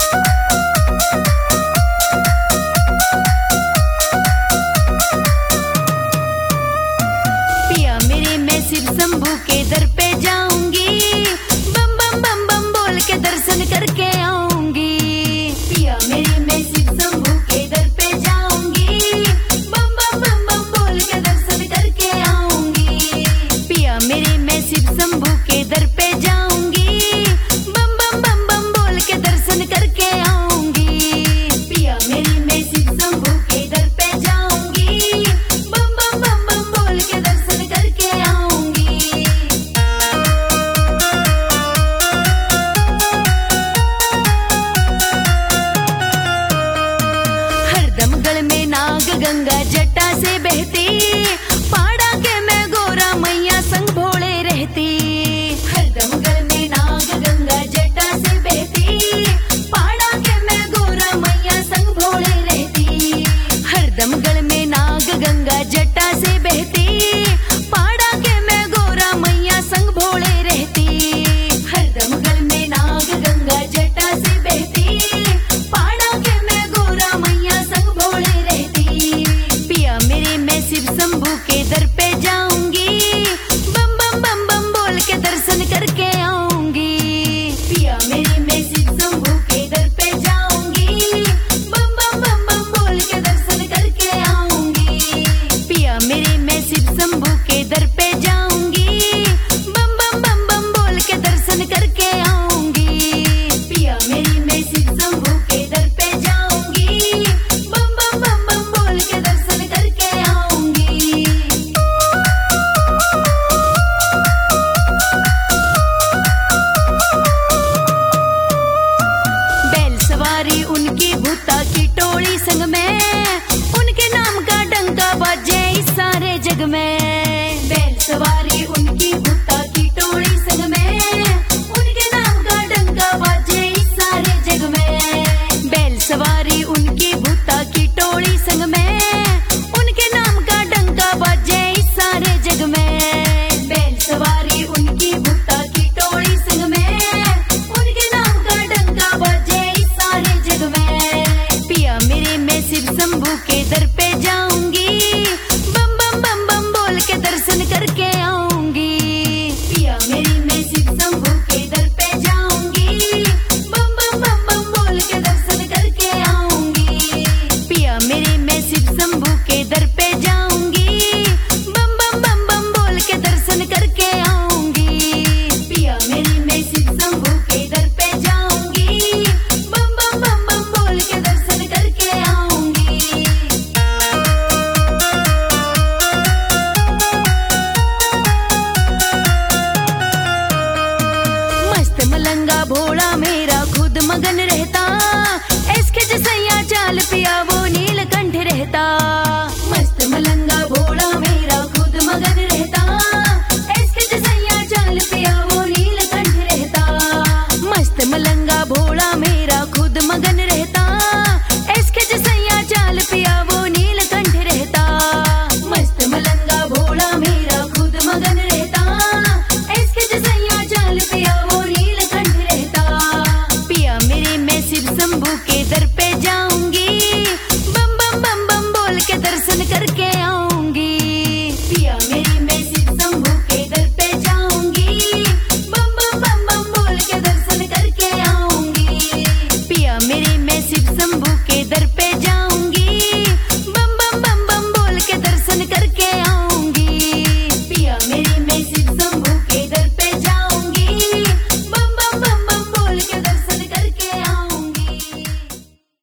पिया मेरे मैं शिव शंभू के दर पे जाऊंगी, बम बम बम बम बोल के दर्शन करके आऊंगी। पिया मेरे मैं शिव शंभू के दर पे जाऊंगी, बम बम बम बम बोल के दर्शन करके आऊंगी। पिया मेरे मैं शिव शंभू के दर पे जाऊंगी, बम बम बम बम बोल के दर्शन करके आऊंगी। पिया मेरे मैं शिव शंभू के दर पे जाऊंगी, बम बम बम बम बोल के दर्शन करके आऊंगी। हरदम गल में नाग गंगा जटा से बहती, पाड़ा के मैं गोरा मैया संग भोले रहती। हरदम गल में नाग गंगा जटा से बहती, पाड़ा के मैं गोरा मैया संग भोले रहती। हरदम गल में नाग गंगा जटा से बहती, पाड़ा के मैं गोरा मैया संग भोले रहती। हरदम गल में नाग गंगा जटा से बहती, पाड़ा के मैं गोरा मैया संग भोले रहती। पिया मेरे मैं शिव शंभू के दर पे जाऊंगी, बम बम बम बम बोल के दर्शन करके आऊंगी। पिया मेरे मैं शिव शंभू के दर पे जाऊंगी, बम बम बम बम बोल के दर्शन करके आऊंगी। पिया मेरे मैं शिव शंभू के दर पे जाऊंगी, बम बम बम बम बोल के दर्शन करके आऊंगी। पिया मेरी मैं शिव शंभू के दर पे जाऊंगी, बम बम बम बम बोल के दर्शन करके आऊंगी। बैल सवारी उनकी भूता की टोली संग में, उनके नाम का डंका बाजे इस सारे जग में। बैल सवारी उनकी भूता की टोली संग में, उनके नाम का डंका बाजे इस सारे जग में। बैल सवारी उनकी भूता की टोली संग में, उनके नाम का डंका बाजे इस सारे जग में। बैल सवारी उनकी भूता की टोली संग में, उनके नाम का डंका बाजे इस सारे जग में। पिया मेरे मैं शिव शंभू के दर पे जाऊंगी, बम बम बम बम बोल के दर्शन करके आऊंगी। पिया मेरी मैं शिव शंभू के दर पे जाऊंगी, बम बम बम बम बोल के दर्शन करके आऊंगी। पिया मेरी मैं शिव शंभू के दर पे जाऊंगी, बम बम बम बम बोल के दर्शन करके आऊंगी। पिया मेरी मैं शिव शंभू के दर पे जाऊंगी, बम बम बम बम बोल के दर्शन करके आऊंगी। मस्त मलंगा भोला मेरा खुद मगन रहता, इसके जसैया चाल पिया वो नीलकंठ रहता। मस्त मलंगा भोला मेरा खुद मगन रहता, इसके जसैया चाल पिया वो नीलकंठ रहता। मस्त मलंगा भोला मेरा खुद मगन रहता, इसके जसैया चाल पिया वो